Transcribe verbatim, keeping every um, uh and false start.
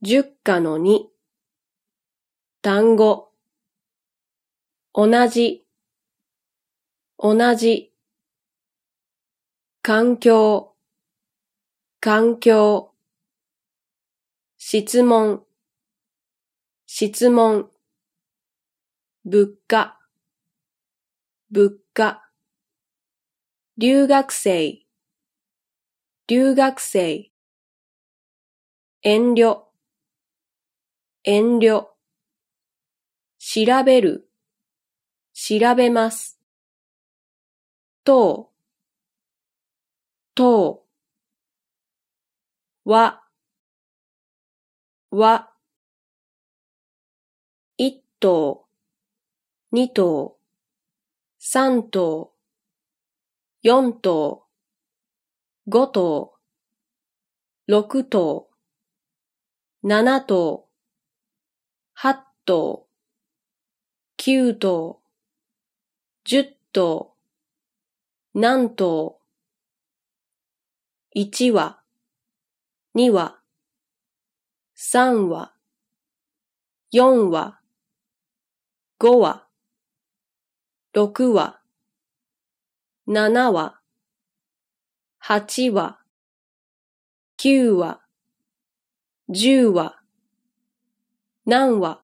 十課の二。単語。同じ、同じ。環境、環境。質問、質問。物価、物価。留学生、留学生。遠慮、遠慮。調べる、調べます。等、等。は、は。一頭、二頭、三頭、四頭、五頭、六頭、七頭、八頭、九頭、十頭、何頭。一羽、二羽、三羽、四羽、五羽、六羽、七羽、八羽、九羽、十羽、何羽。